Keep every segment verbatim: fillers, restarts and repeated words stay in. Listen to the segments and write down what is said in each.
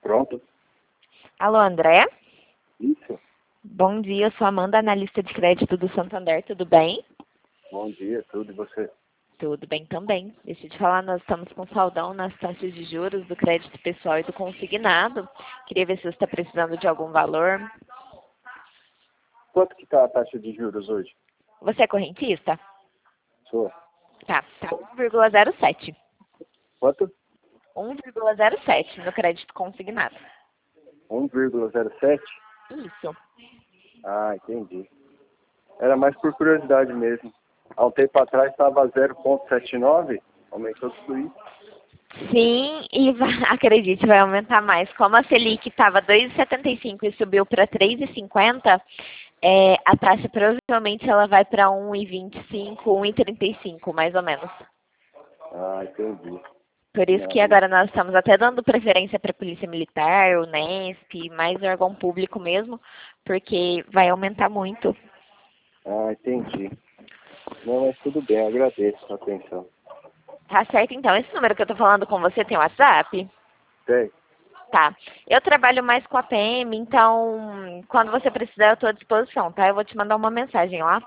Pronto. Alô, André? Isso. Bom dia, eu sou Amanda, analista de crédito do Santander, tudo bem? Bom dia, tudo e você? Tudo bem também. Deixa eu te falar, nós estamos com saldão nas taxas de juros do crédito pessoal e do consignado. Queria ver se você está precisando de algum valor. Quanto que tá a taxa de juros hoje? Você é correntista? Sou. Tá, tá um vírgula zero sete. Quanto? um vírgula zero sete no crédito consignado. um vírgula zero sete? Isso. Ah, entendi. Era mais por curiosidade mesmo. Há um tempo atrás estava zero vírgula setenta e nove, aumentou tudo isso. Sim, e vai, acredite, vai aumentar mais. Como a Selic estava dois vírgula setenta e cinco e subiu para três vírgula cinquenta, é, a taxa provavelmente ela vai para um vírgula vinte e cinco, um vírgula trinta e cinco, mais ou menos. Ah, entendi. Por isso que Não. agora nós estamos até dando preferência para a Polícia Militar, o Unesp, mais órgão público mesmo, porque vai aumentar muito. Ah, entendi. Não, mas tudo bem, agradeço a atenção. Tá certo, então. Esse número que eu tô falando com você tem WhatsApp? Tem? Tá. Eu trabalho mais com a P M, então quando você precisar eu estou à disposição, tá? Eu vou te mandar uma mensagem lá.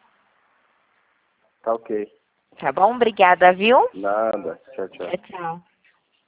Tá ok. Tá bom? Obrigada, viu? Nada. Tchau, tchau. Tchau, tchau.